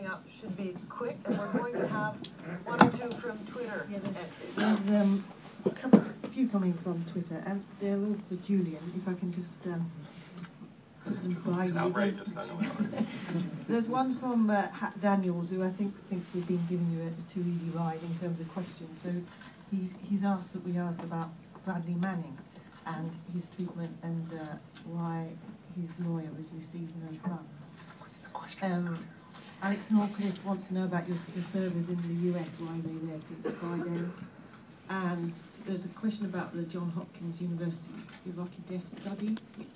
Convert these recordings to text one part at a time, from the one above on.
up should be quick, and we're going to have one or two from Twitter. Yeah, there's a few coming from Twitter, and they're all for Julian. If I can just buy you. Outrageous, I know. There's one from Hat Daniels, who I think thinks we've been giving you a too easy ride in terms of questions. So he's asked that we asked about Bradley Manning and his treatment and why his lawyer has received no funds. What's the question? Alex Norcliffe wants to know about the servers in the US, why they're there since Friday. And there's a question about the Johns Hopkins University Iraqi death study,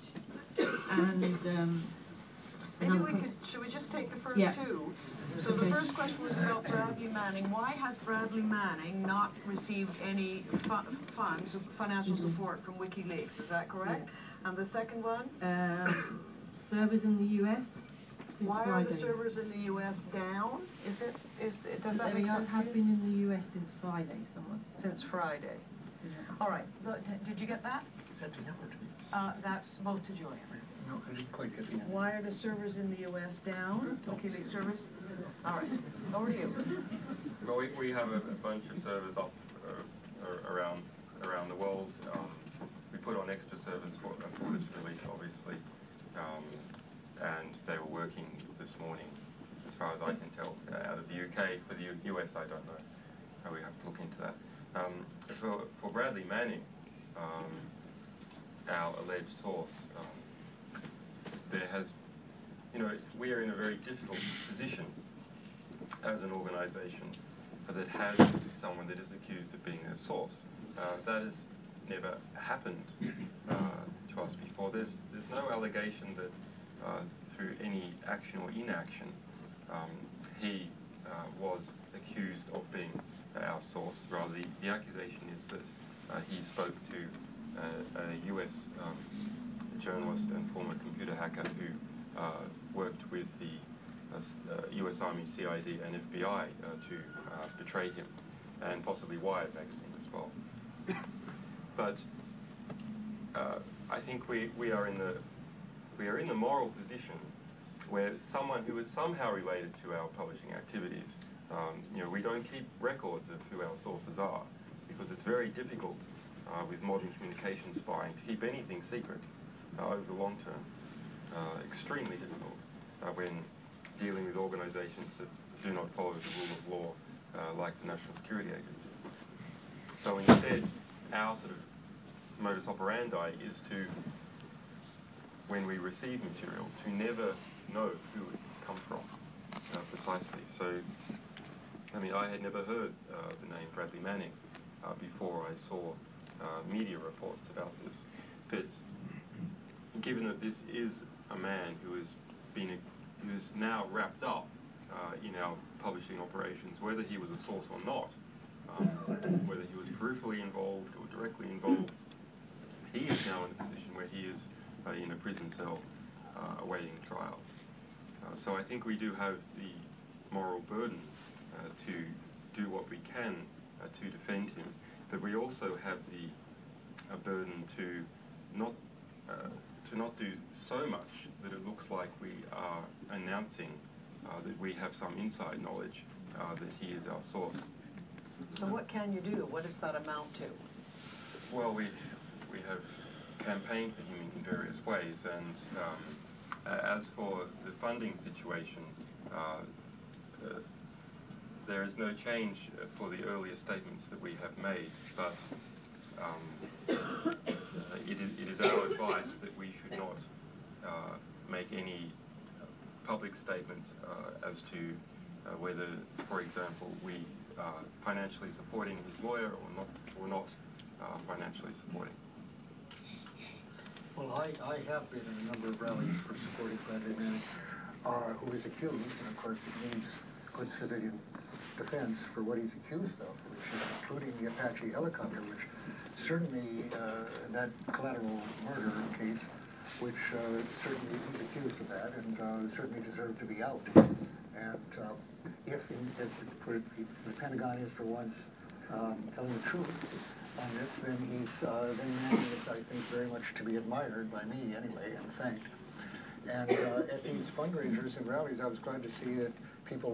Should we just take the first Yeah. two? So the first question was about Bradley Manning. Why has Bradley Manning not received any funds, financial support from WikiLeaks? Is that correct? Yeah. And the second one? Servers in the US since Why Friday. are the servers in the US down? Does that make sense to have you? been in the US since Friday, someone said. Since Friday. Yeah. All right. Did you get that? Is that to him or to me? That's both to Julian. No, I didn't quite get the end. Why are the servers in the US down? WikiLeaks servers? All right. Over to you. Well, we have a bunch of servers up around the world. We put on extra servers for this release, obviously, and they were working this morning, as far as I can tell, out of the UK. For the US, I don't know. We have to look into that. For Bradley Manning, our alleged source, there has, we are in a very difficult position as an organisation that has someone that is accused of being a source. That has never happened to us before. There's no allegation that through any action or inaction he was accused of being our source. Rather, the accusation is that he spoke to a US journalist and former computer hacker who worked with the US Army, CID and FBI to betray him, and possibly Wired magazine as well. But I think we are in the moral position where someone who is somehow related to our publishing activities, we don't keep records of who our sources are, because it's very difficult with modern communication spying to keep anything secret over the long term. Extremely difficult when dealing with organizations that do not follow the rule of law, like the National Security Agency. So instead, our sort of modus operandi is to, when we receive material, to never know who it's come from precisely. So, I mean, I had never heard the name Bradley Manning before I saw media reports about this. But given that this is a man who is now wrapped up in our publishing operations, whether he was a source or not, whether he was peripherally involved or directly involved, he is now in a position where he is in a prison cell awaiting trial. So I think we do have the moral burden to do what we can to defend him, but we also have the burden to not do so much that it looks like we are announcing that we have some inside knowledge that he is our source. So what can you do? What does that amount to? Well, we have campaigned for him in various ways, and as for the funding situation, there is no change for the earlier statements that we have made, but it is our advice that we should not make any public statement as to whether, for example, we are financially supporting his lawyer or not financially supporting. Well, I have been in a number of rallies for supporting Bradley Manning, who is accused, and of course it needs good civilian defense for what he's accused of, which is including the Apache helicopter, which certainly, that collateral murder case, which certainly he's accused of that, and certainly deserved to be out. And if, as the Pentagon is for once telling the truth on this, then Manning is, I think, very much to be admired by me anyway, and thanked. And at these fundraisers and rallies, I was glad to see that